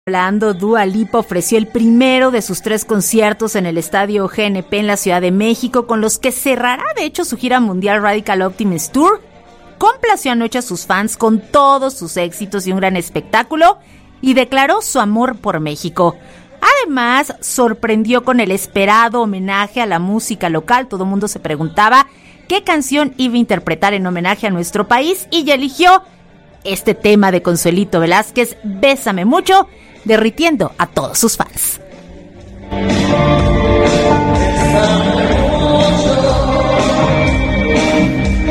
Hablando, Dua Lipa ofreció el primero de sus 3 conciertos en el Estadio GNP en la Ciudad de México, con los que cerrará de hecho su gira mundial Radical Optimist Tour. Complació anoche a sus fans con todos sus éxitos y un gran espectáculo y declaró su amor por México. Además, sorprendió con el esperado homenaje a la música local. Todo el mundo se preguntaba qué canción iba a interpretar en homenaje a nuestro país y ya eligió este tema de Consuelito Velázquez, Bésame Mucho, derritiendo a todos sus fans.